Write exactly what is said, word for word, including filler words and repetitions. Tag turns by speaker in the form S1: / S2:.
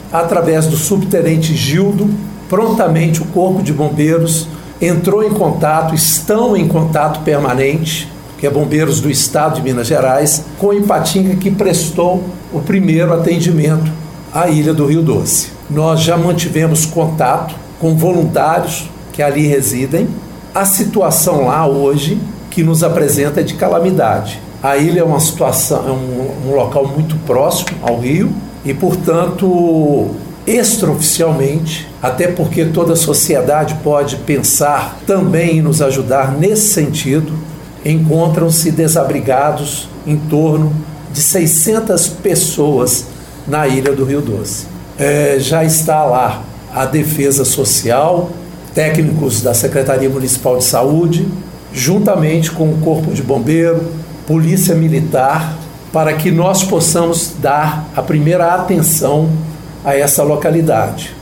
S1: através do subtenente Gildo, prontamente o Corpo de Bombeiros entrou em contato, estão em contato permanente, que é Bombeiros do Estado de Minas Gerais, com Ipatinga, que prestou o primeiro atendimento à Ilha do Rio Doce. Nós já mantivemos contato com voluntários que ali residem. A situação lá hoje que nos apresenta é de calamidade. A ilha é uma situação, é um, um local muito próximo ao rio e, portanto, extraoficialmente, até porque toda a sociedade pode pensar também em nos ajudar nesse sentido, encontram-se desabrigados em torno de seiscentas pessoas na Ilha do Rio Doce. É, já está lá a Defesa Social, técnicos da Secretaria Municipal de Saúde, juntamente com o Corpo de Bombeiro, Polícia Militar, para que nós possamos dar a primeira atenção a essa localidade.